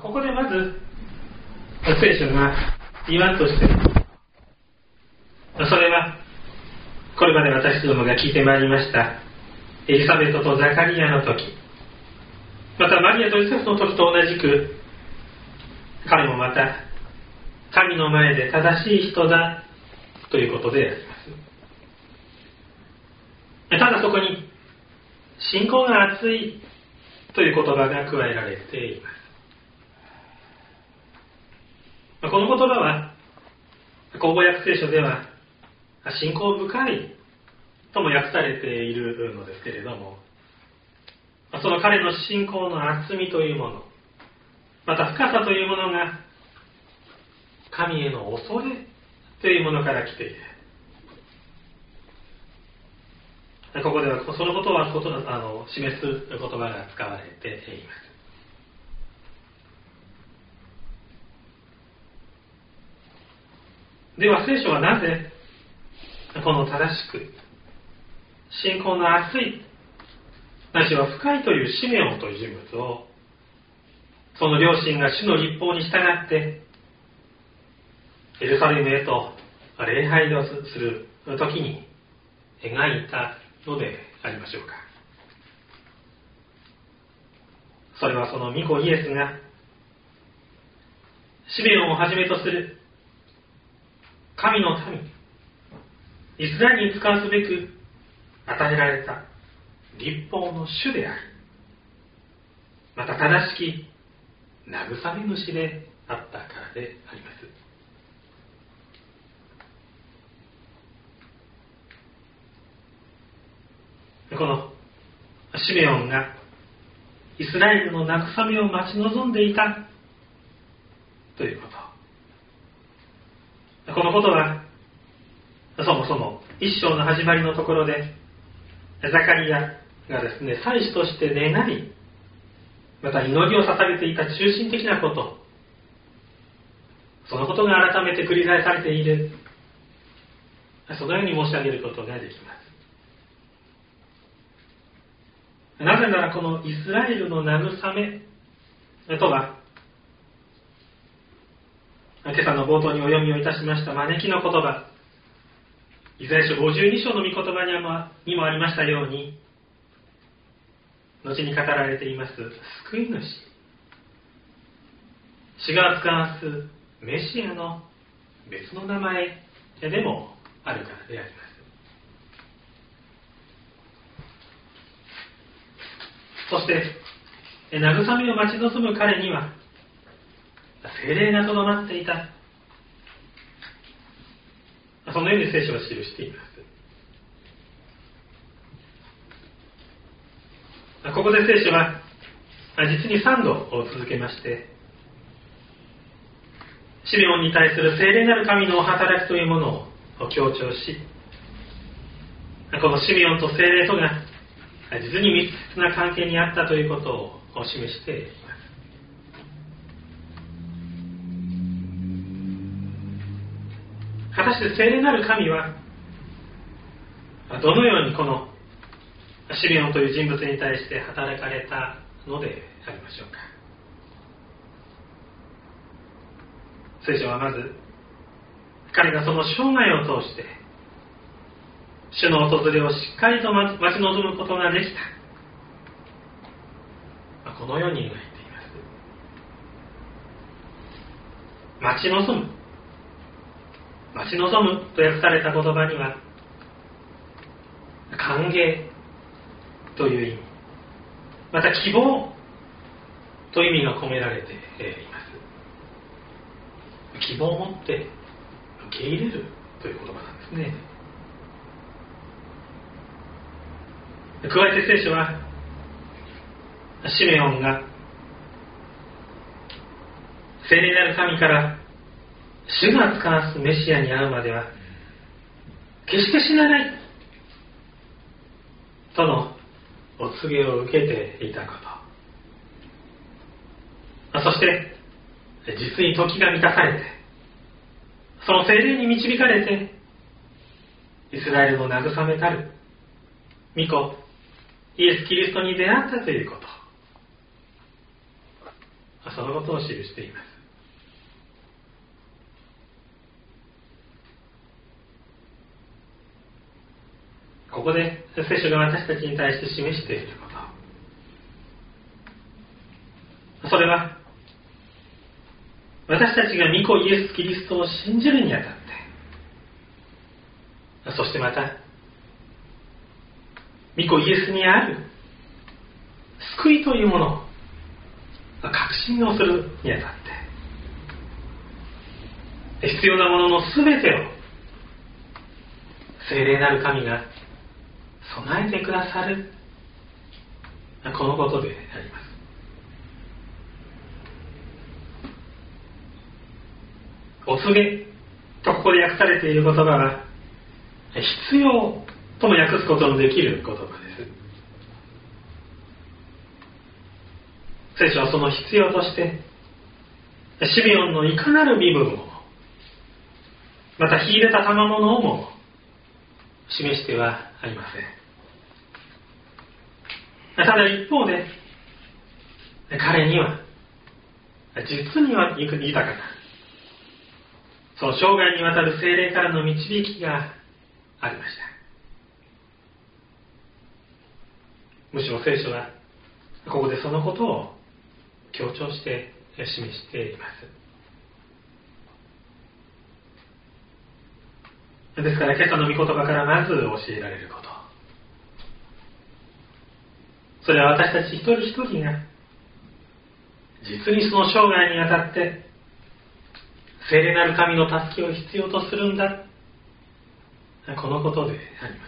ここでまず聖書が言わんとしている、それはこれまで私どもが聞いてまいりましたエリザベトとザカリアの時、またマリアとヨセフの時と同じく、彼もまた神の前で正しい人だということであります。ただそこに信仰が厚いという言葉が加えられています。この言葉は口語訳聖書では信仰深いとも訳されているのですけれども、その彼の信仰の厚みというもの、また深さというものが神への恐れというものから来ている。ここではそのことは示す言葉が使われています。では聖書はなぜこの正しく信仰の厚いないしは深いというシメオンという人物を、その両親が主の律法に従ってエルサレムへと礼拝をする時に描いたのでありましょうか。それはその御子イエスがシメオンをはじめとする神の民イスラエルに使わすべく与えられた律法の主であり、また正しき慰め主であったからであります。このシメオンがイスラエルの慰めを待ち望んでいたということ、このことはそもそも一章の始まりのところでザカリアがですね、祭司として願い、また祈りを捧げていた中心的なこと、そのことが改めて繰り返されている、そのように申し上げることができます。なぜならこのイスラエルの慰めとは、今朝の冒頭にお読みをいたしました招きの言葉、イザヤ書52章の御言葉にもありましたように、後に語られています救い主、主が使わすメシアの別の名前でもあるからであります。そして慰めを待ち望む彼には聖霊がとどまっていた、そのように聖書は記しています。ここで聖書は実に3度続けまして、シメオンに対する聖霊なる神の働きというものを強調し、このシメオンと聖霊とが実に密接な関係にあったということを示しています。果たして聖霊なる神はどのようにこのシメオンという人物に対して働かれたのでありましょうか。聖書はまず彼がその生涯を通して主の訪れをしっかりと待ち望むことができた、このように描いています。待ち望むと訳された言葉には歓迎という意味、また希望という意味が込められています。希望を持って受け入れるという言葉なんですね。加えて聖書はシメオンが聖霊なる神から主が使わすメシアに会うまでは決して死なないとのお告げを受けていたこと、そして実に時が満たされて、その聖霊に導かれてイスラエルの慰めたる御子イエス・キリストに出会ったということ、 そのことを記しています。ここで聖書が私たちに対して示していること、それは私たちが御子イエス・キリストを信じるにあたって、そしてまた御子イエスにある救いというものを確信をするにあたって必要なもののすべてを聖霊なる神が備えてくださる、このことであります。お告げとここで訳されている言葉は必要とも訳すことのできる言葉です。聖書はその必要としてシメオンのいかなる身分をまた秀でた賜物をも示してはありません。ただ一方で彼には実には豊かなその生涯にわたる聖霊からの導きがありました。むしろ聖書はここでそのことを強調して示しています。ですから今朝の御言葉からまず教えられること、それは私たち一人一人が実にその生涯にあたって聖霊なる神の助けを必要とするんだ、このことであります。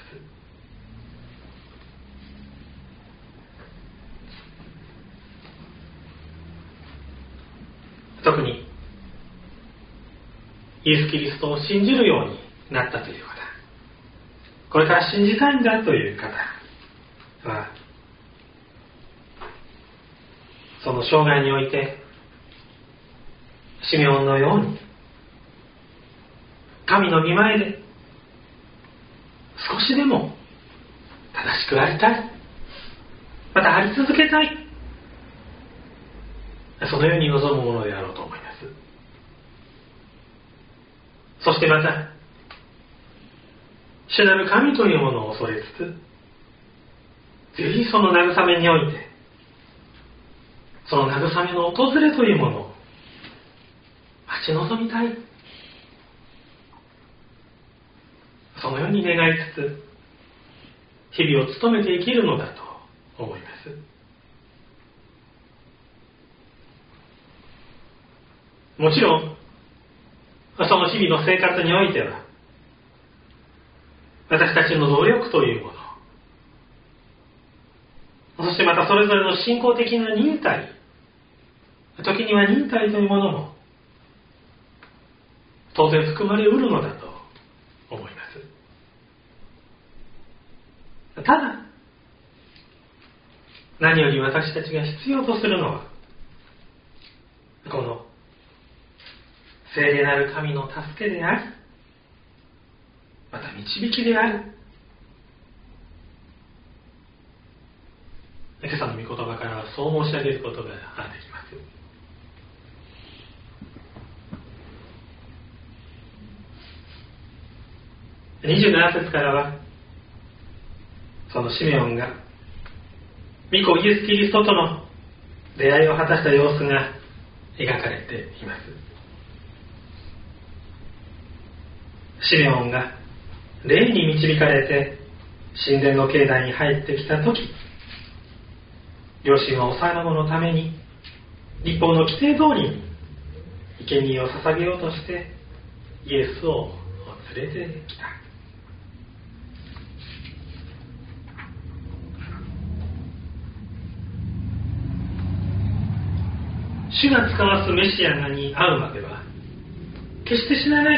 特にイエス・キリストを信じるようになったという方、これから信じたいんだという方は、その生涯においてシメオンのように神の御前で少しでも正しくありたい、またあり続けたい、そのように望むものであろうと思います。そしてまた主なる神というものを恐れつつ、ぜひその慰めにおいてその慰めの訪れというものを待ち望みたい、そのように願いつつ日々を務めて生きるのだと思います。もちろんその日々の生活においては私たちの努力というもの、そしてまたそれぞれの信仰的な忍耐、時には忍耐というものも当然含まれうるのだと思います。ただ何より私たちが必要とするのはこの聖霊なる神の助けであり、また導きである。今朝の御言葉からはそう申し上げることができます。27節からはそのシメオンが御子イエス・キリストとの出会いを果たした様子が描かれています。シメオンが霊に導かれて神殿の境内に入ってきたとき、両親は幼子のために律法の規定通りに生贄を捧げようとしてイエスを連れてきた。主が使わすメシアに会うまでは決して死なない、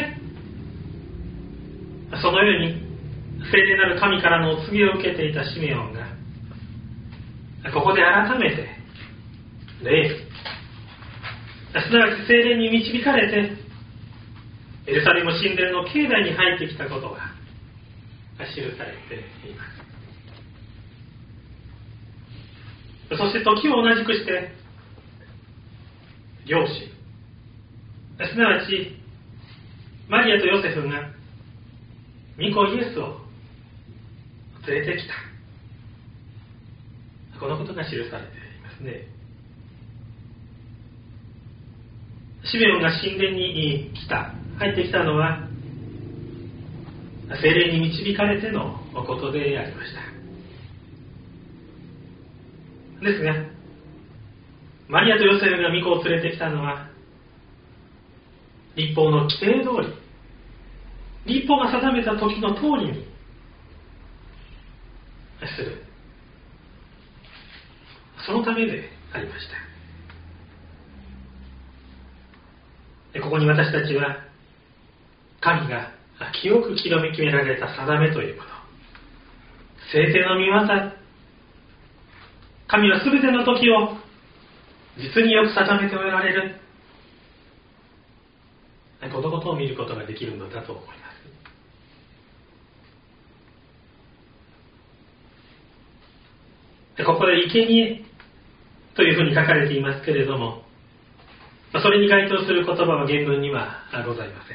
そのように聖霊なる神からのお告げを受けていたシメオンがここで改めて霊、すなわち聖霊に導かれてエルサレム神殿の境内に入ってきたことが記されています。そして時を同じくして両親、すなわちマリアとヨセフが御子イエスを連れてきた、このことが記されていますね。シメオンが神殿に入ってきたのは聖霊に導かれてのことでありました。ですが、マリアとヨセフが御子を連れてきたのは律法の規定通り、律法が定めた時の通りにする、そのためでありました。ここに私たちは神が清く決められた定めというもの、聖典の御業、神はすべての時を実によく定めておられる、このことを見ることができるのだと思います。ここで生贄というふうに書かれていますけれども、それに該当する言葉は原文にはございま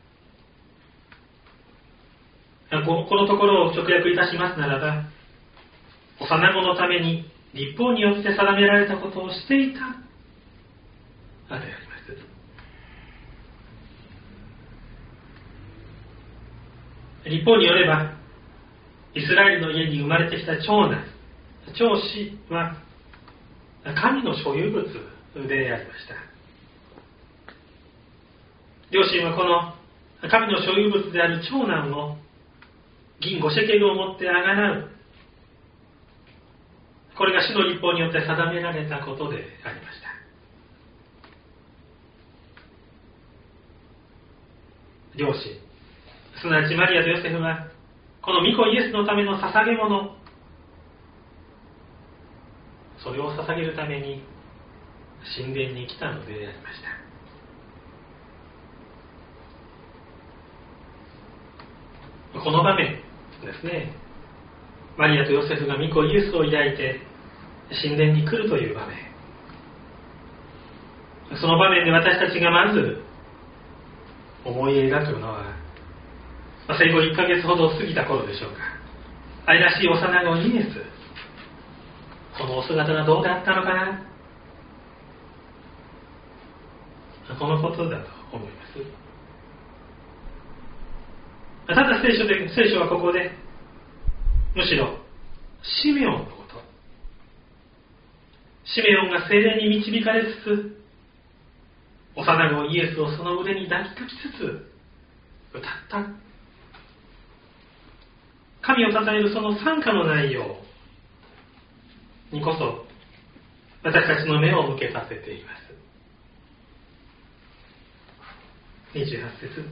せん。このところを直訳いたしますならば、幼子のために律法によって定められたことをしていたであります。律法によれば、イスラエルの家に生まれてきた長男、長子は神の所有物でありました。両親はこの神の所有物である長男を銀5シェケルを持ってあがなう、これが主の律法によって定められたことでありました。両親、すなわちマリアとヨセフはこの御子イエスのための捧げ物、それを捧げるために神殿に来たのでありました。この場面ですね、マリアとヨセフが御子イエスを抱いて神殿に来るという場面、その場面で私たちがまず思い描くのは、生後1ヶ月ほど過ぎた頃でしょうか。愛らしい幼子イエス、このお姿がどうだったのかな、このことだと思います。ただ聖書はここでむしろシメオンのこと、シメオンが聖霊に導かれつつ幼子イエスをその腕に抱きかきつつ歌った神を称えるその賛歌の内容にこそ私たちの目を向けさせています。28節、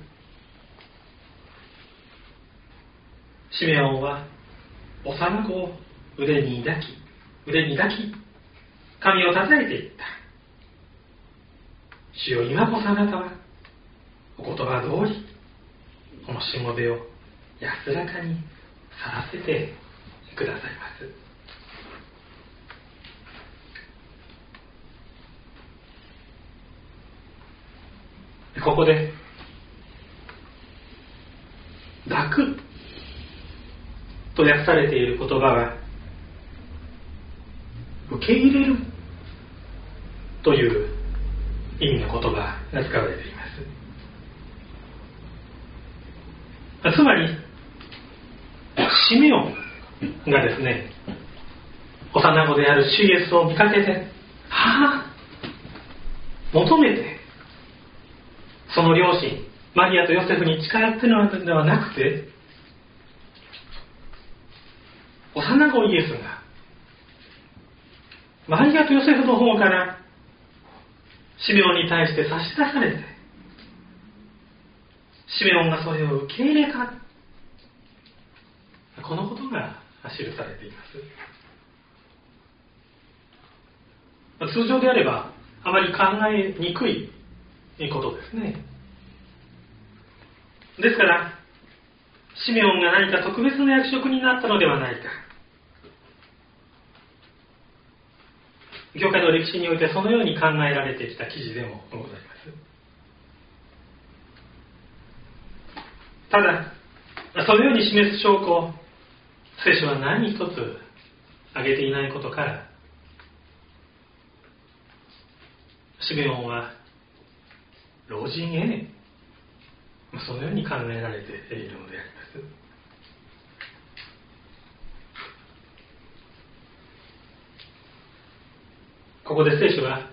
シメオンは幼子を腕に抱き神を称えていった。主よ、今こそあなたはお言葉通りこのしもべを安らかに去らせてくださいます。ここで抱くと訳されている言葉は受け入れるという意味の言葉が使われています。つまりシメオンがですね、幼子である主イエスを見かけて求めてその両親マリアとヨセフに近寄ってのではなくて、幼子イエスがマリアとヨセフの方からシメオンに対して差し出されて、シメオンがそれを受け入れた、このことが記されています。通常であればあまり考えにくいことですね。ですからシメオンが何か特別な役職になったのではないか、 教会の歴史においてそのように考えられてきた記事でもございます。ただ、そのように示す証拠を聖書は何一つ挙げていないことから、シメオンは老人へそのように考えられているのであります。ここで聖書は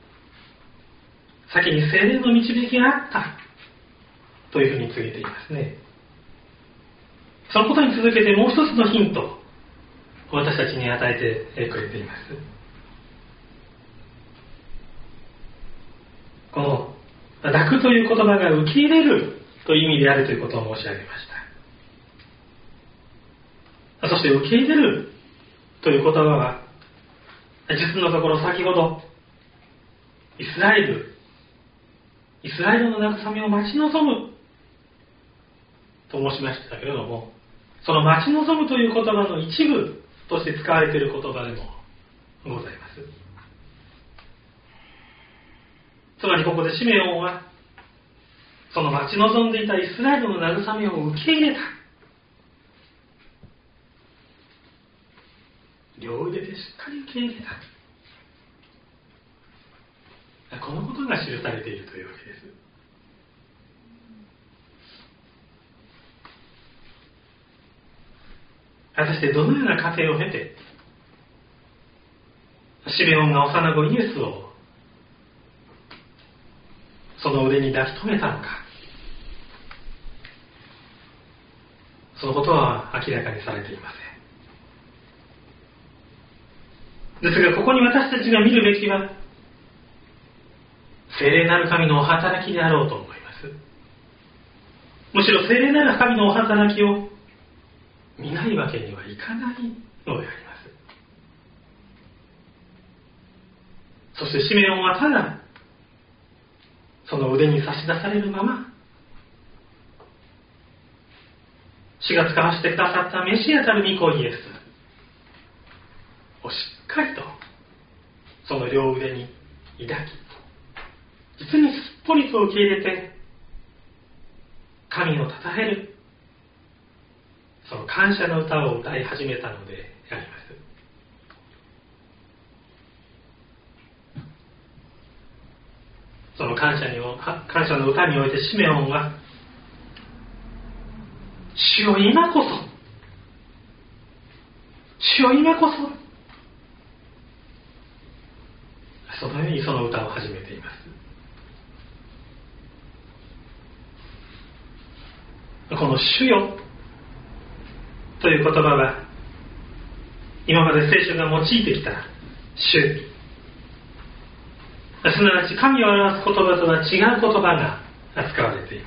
先に聖霊の導きがあったというふうに告げていますね。そのことに続けてもう一つのヒントを私たちに与えてくれています。この抱くという言葉が受け入れるという意味であるということを申し上げました。そして受け入れるという言葉は実のところ先ほどイスラエルの慰めを待ち望むと申しましたけれども、その待ち望むという言葉の一部として使われている言葉でもございます。つまりここでシメオンはその待ち望んでいたイスラエルの慰めを受け入れた。両腕でしっかり受け入れた。このことが記されているというわけです。果たしてどのような過程を経てシメオンが幼子イエスをその腕に抱き留めたのか、そのことは明らかにされていません。ですがここに私たちが見るべきは聖霊なる神のお働きであろうと思います。むしろ聖霊なる神のお働きを見ないわけにはいかないのであります。そしてシメオンはただその腕に差し出されるまま主が使わせてくださったメシアたる御子イエスをしっかりとその両腕に抱き、実にすっぽりと受け入れて神をたたえるその感謝の歌を歌い始めたのであります。その感謝の歌においてシメオンは主よ今こそそのようにその歌を始めています。この主よという言葉は今まで聖書が用いてきた主、すなわち神を表す言葉とは違う言葉が使われています。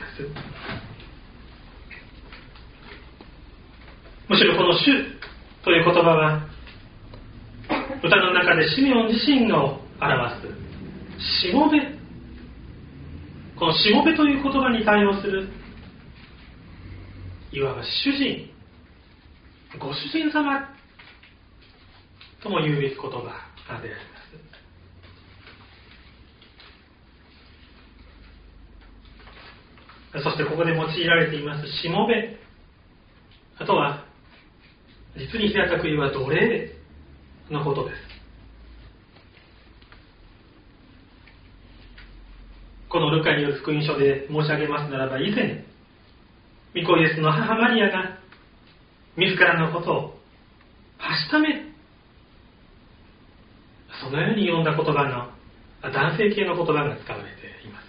むしろこの主という言葉は歌の中でシメオン自身を表すしもべ、このしもべという言葉に対応するいわば主人、ご主人様とも言うべき言葉であります。そしてここで用いられていますしもべ、あとは実に平たく言えば奴隷のことです。このルカによる福音書で申し上げますならば、以前御子イエスの母マリアが自らのことをはしため、そのように読んだ言葉の男性系の言葉が使われています。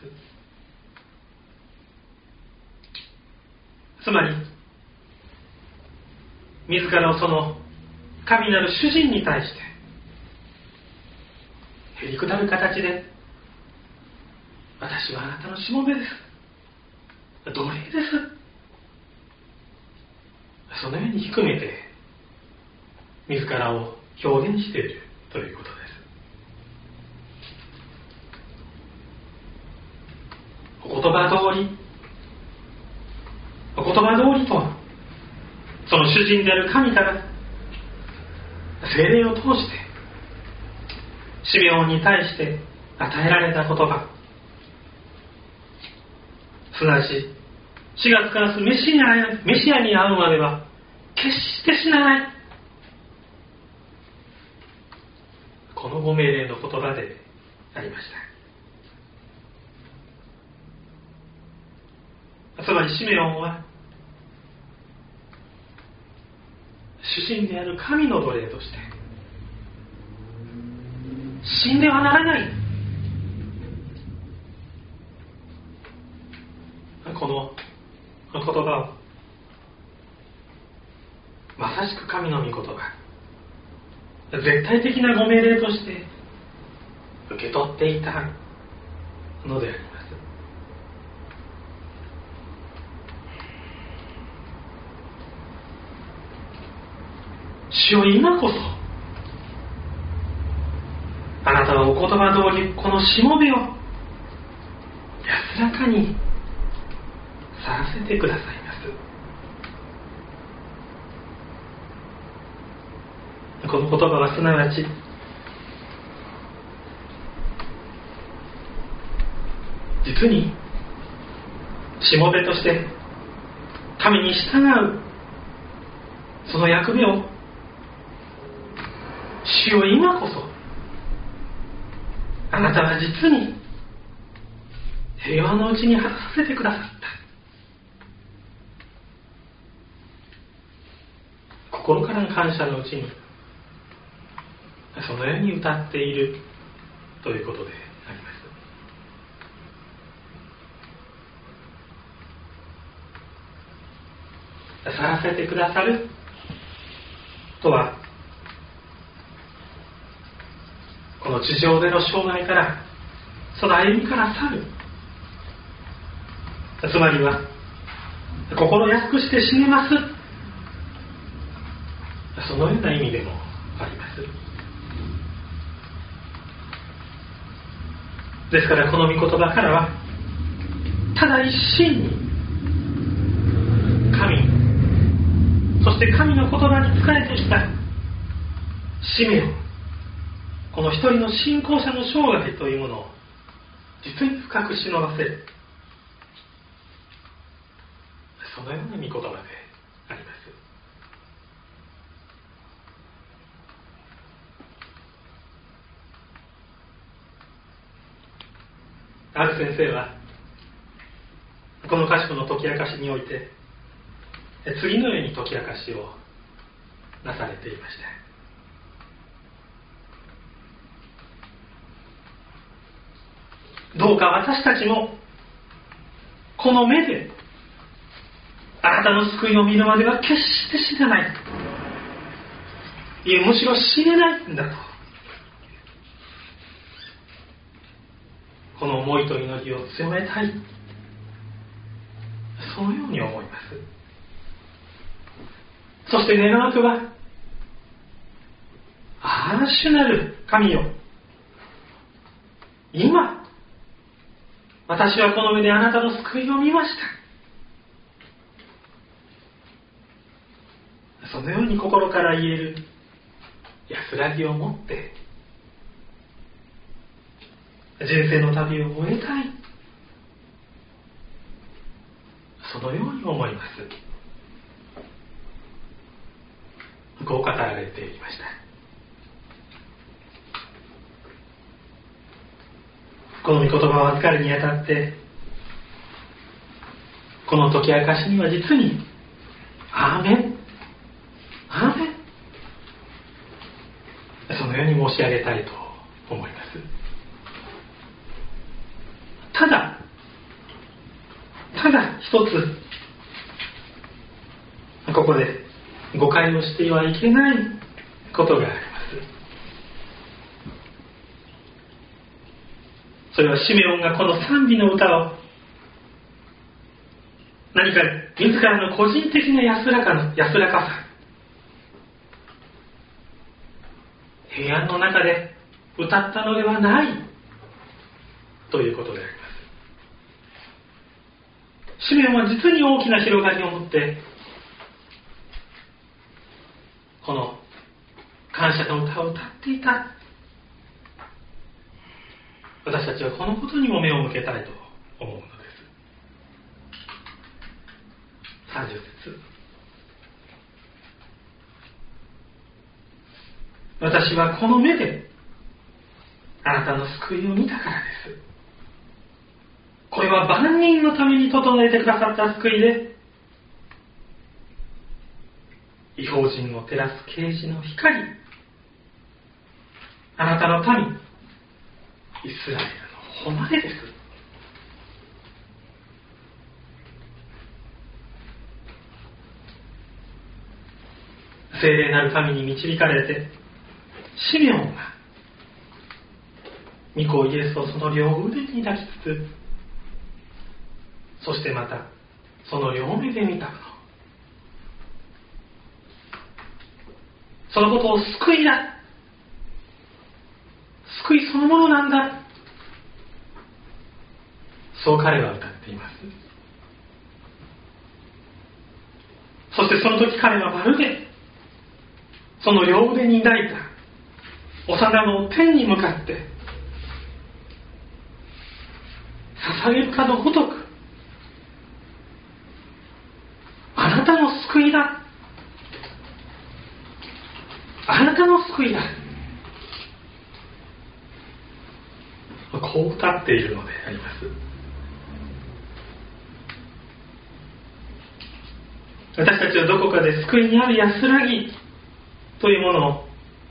つまり自らをその神なる主人に対してへりくだる形で、私はあなたのしもべです、奴隷です、そのように低めて自らを表現しているということです。お言葉通りとその主人である神から聖霊を通してシメオンに対して与えられた言葉、すなわち死がつかすメシアに会うまでは決して死なない、このご命令の言葉でありました。つまりシメオンは主人である神の奴隷として死んではならない、この言葉をまさしく神の御言葉、絶対的なご命令として受け取っていたのであります。主よ、今こそあなたはお言葉通りこのしもべを安らかに去らせてくださいます。この言葉はすなわち実にしもべとして神に従うその役目を主よ、今こそあなたは実に平和のうちに果たさせてくださった、心からの感謝のうちにそのように歌っているということであります。去らせてくださるとは、この地上での生涯からその歩みから去る、つまりは心安くして死ねます、そのような意味でもあります。ですからこの御言葉からはただ一心に神、そして神の言葉に仕えてきた使命を、この一人の信仰者の生涯というものを実に深く忍ばせる、そのような御言葉であります。ある先生はこの箇所の解き明かしにおいて次のように解き明かしをなされていました。どうか私たちもこの目であなたの救いを見るまでは決して死なない、いえむしろ死ねないんだと、この思いと祈りを強めたい、そのように思います。そして願わくは、ああ主なる神よ、今私はこの目であなたの救いを見ました。そのように心から言える安らぎを持って人生の旅を終えたい、そのように思います。こう語られていました。この御言葉を預かるにあたって、この解き明かしには実にアーメン、アーメン、そのように申し上げたいと思います。ただ一つここで誤解をしてはいけないことがあります。それはシメオンがこの賛美の歌を何か自らの個人的な安らかさ、平安の中で歌ったのではないということであります。シメオンは実に大きな広がりを持ってこの感謝の歌を歌っていた私たちはこのことにも目を向けたいと思うのです。30節。私はこの目であなたの救いを見たからです。これは万人のために整えてくださった救いで、異邦人を照らす啓示の光、あなたの民イスラエルの誉れです。聖霊なる神に導かれて、シメオンが御子イエスをその両腕に抱きつつ、そしてまたその両目で見たもの、そのことを救いだ、救いそのものなんだ、そう彼は歌っています。そしてその時彼はまるでその両腕に抱いた幼子を天に向かって捧げるかのごとく、あなたの救いだ、あなたの救いだ、こう歌っているのであります。私たちはどこかで救いにある安らぎというものを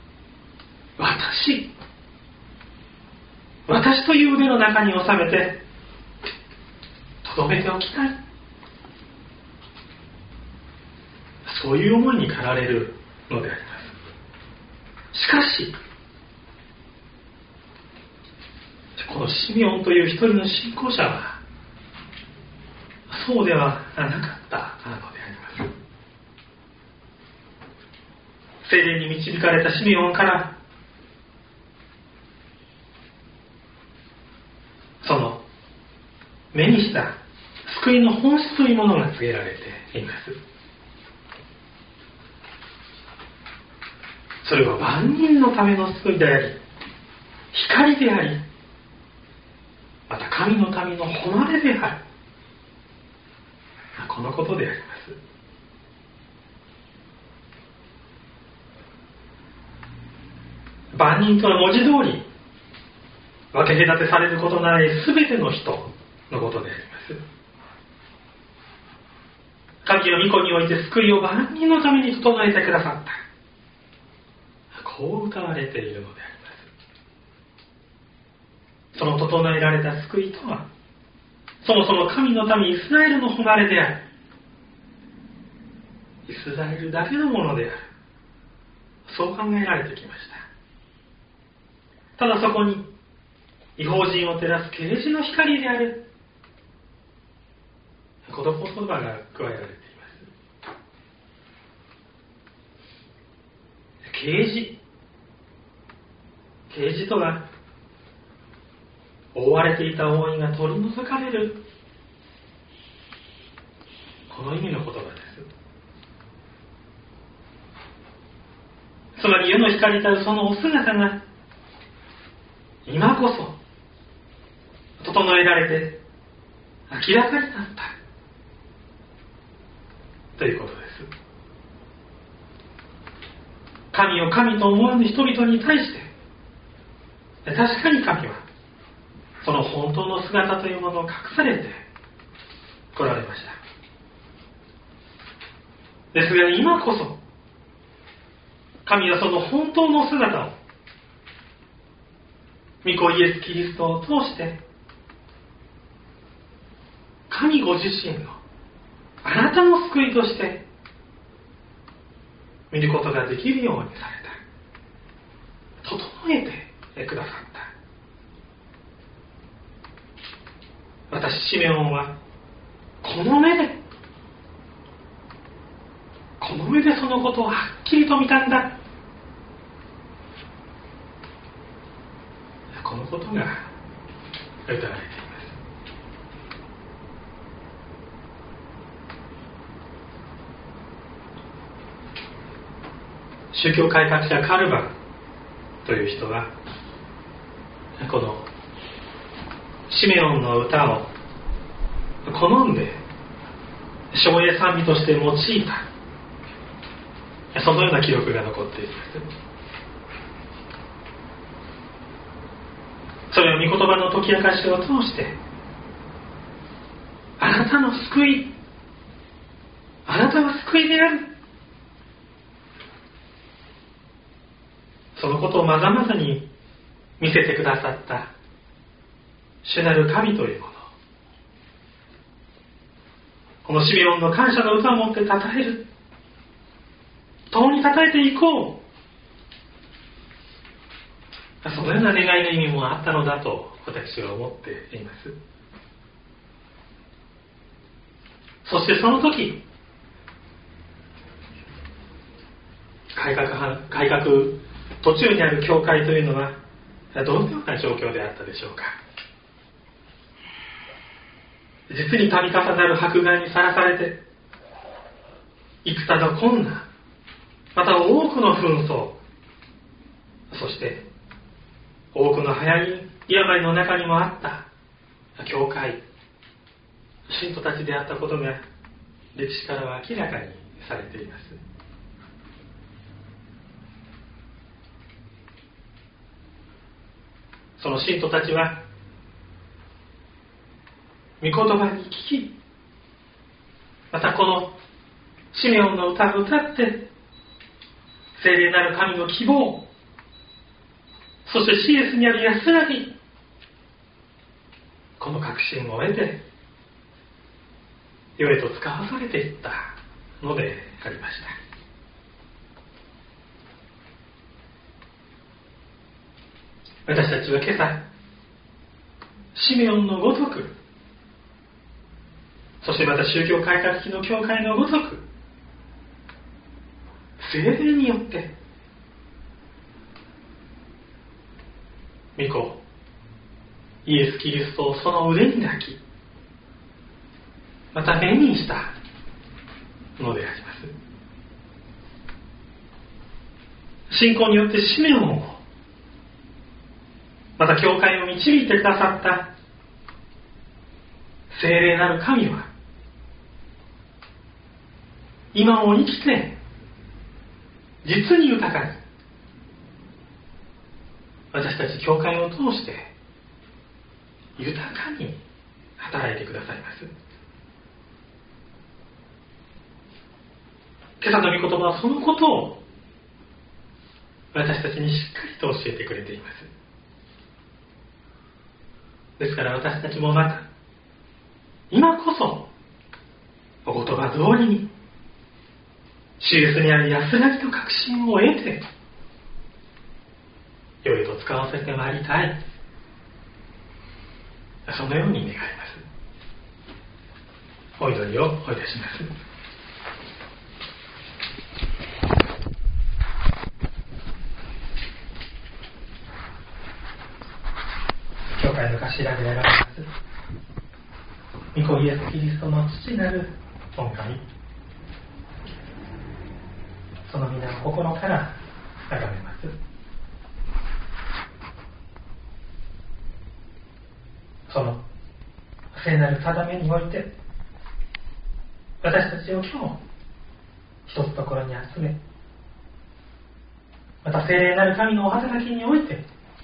私という腕の中に収めてとどめておきたい、そういう思いに駆られるのであります。しかしこのシミオンという一人の信仰者はそうではなかったのであります。聖霊に導かれたシメオンからその目にした救いの本質というものが告げられています。それは万人のための救いであり、光であり、また神の民の誉れである、このことであります。万人とは文字通り分け隔てされることのないすべての人のことであります。神の御子において救いを万人のために整えてくださった、こう歌われているのであります。その整えられた救いとは、そもそも神の民イスラエルの誉れである、イスラエルだけのものである、そう考えられてきました。ただそこに異邦人を照らす啓示の光である、この言葉が加えられています。啓示とは、覆われていた覆いが取り除かれる、この意味の言葉です。つまり世の光たるそのお姿が今こそ整えられて明らかになったということです。神を神と思わぬ人々に対して確かに神はその本当の姿というものを隠されて来られました。ですが今こそ神はその本当の姿を御子イエス・キリストを通して神ご自身のあなたの救いとして見ることができるようにされた、整えてくださった。私シメオンはこの目でそのことをはっきりと見たんだ、このことが歌われています。宗教改革者カルバンという人はこのシメオンの歌を好んで唱詠賛美として用いた、そのような記録が残っています。それは御言葉の解き明かしを通して、あなたの救い、あなたは救いである、そのことをまざまざに見せてくださった主なる神というもの、このシメオンの感謝の歌をもって称える、共に称えていこう、そのような願いの意味もあったのだと私は思っています。そしてその時、改革途中にある教会というのはどのような状況であったでしょうか。実に度重なる迫害にさらされて、幾多の困難、また多くの紛争、そして多くの早い病の中にもあった教会、信徒たちであったことが歴史からは明らかにされています。その信徒たちは御言葉に聞き、またこのシメオンの歌を歌って聖霊なる神の希望、そしてシエスにある安らぎ、この確信を得て世へと使わされていったのでありました。私たちは今朝シメオンのごとく、そしてまた宗教改革期の教会のごとく、聖霊によって御子イエス・キリストをその腕に抱き、また目にしたのであります。信仰によってシメオンを、また教会を導いてくださった聖霊なる神は、今も生きて実に豊かに私たち教会を通して豊かに働いてくださいます。今朝の御言葉はそのことを私たちにしっかりと教えてくれています。ですから私たちもまた今こそお言葉通りにシエスにある安らぎと確信を得て世へと使わせてまいりたい、そのように願います。お祈りをおいたします。教会の頭であられます御子イエス・キリストの父なる御神、その皆を心から崇めます。その聖なる定めにおいて私たちを今日一つところに集め、また聖霊なる神のお働きにおいて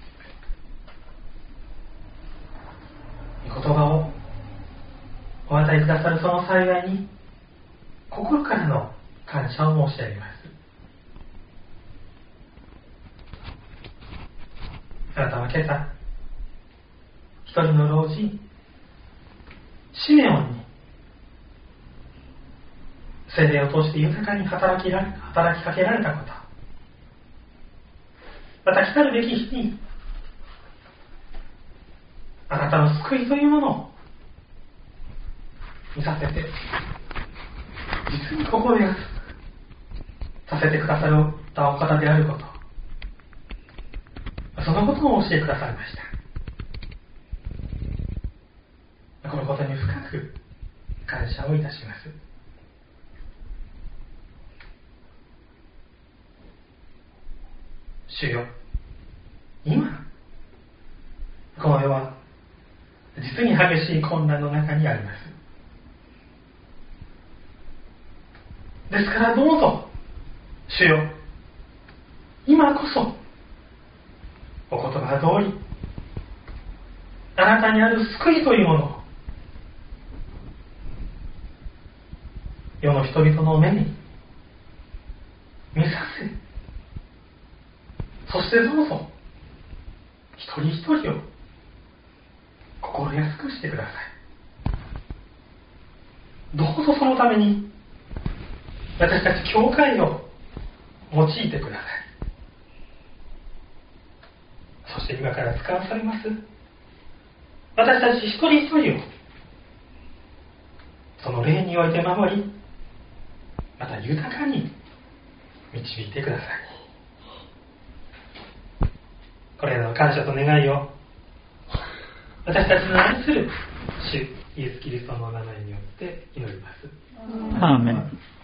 御言葉をお与えくださるその幸いに心からの感謝を申し上げます。あなたは今朝一人の老人シメオンに聖霊を通して豊かに働きかけられたこと、また来たるべき日にあなたの救いというものを見させて、実に心安くさせてくださったお方であること、そのことを教えてくださいました。このことに深く感謝をいたします。主よ、今この世は実に激しい混乱の中にあります。ですからどうぞ、主よ、今こそお言葉通り、あなたにある救いというものを世の人々の目に見させ、そしてどうぞ一人一人を心安くしてください。どうぞそのために私たち教会を用いてください。そして今から使わされます私たち一人一人をその霊において守り、また豊かに導いてください。これらの感謝と願いを私たちの愛する主イエス・キリストの名前によって祈ります。 アーメン。